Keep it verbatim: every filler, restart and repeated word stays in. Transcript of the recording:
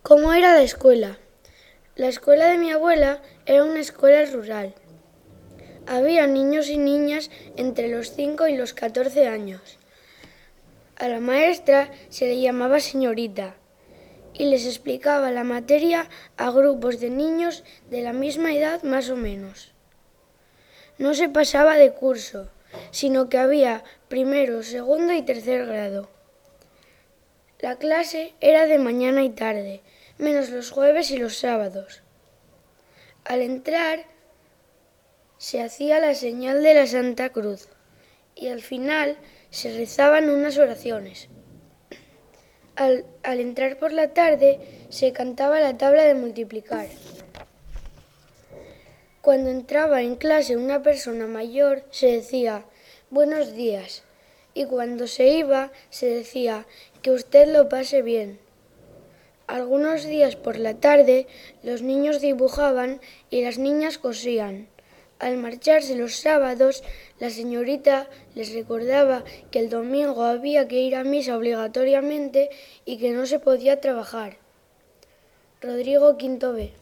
¿Cómo era la escuela? La escuela de mi abuela era una escuela rural. Había niños y niñas entre los cinco y los catorce años. A la maestra se le llamaba señorita y les explicaba la materia a grupos de niños de la misma edad más o menos. No se pasaba de curso, sino que había primero, segundo y tercer grado. La clase era de mañana y tarde, menos los jueves y los sábados. Al entrar se hacía la señal de la Santa Cruz y al final se rezaban unas oraciones. Al, al entrar por la tarde se cantaba la tabla de multiplicar. Cuando entraba en clase una persona mayor se decía buenos días y cuando se iba se decía que usted lo pase bien. Algunos días por la tarde los niños dibujaban y las niñas cosían. Al marcharse los sábados, la señorita les recordaba que el domingo había que ir a misa obligatoriamente y que no se podía trabajar. Rodrigo Quinto B.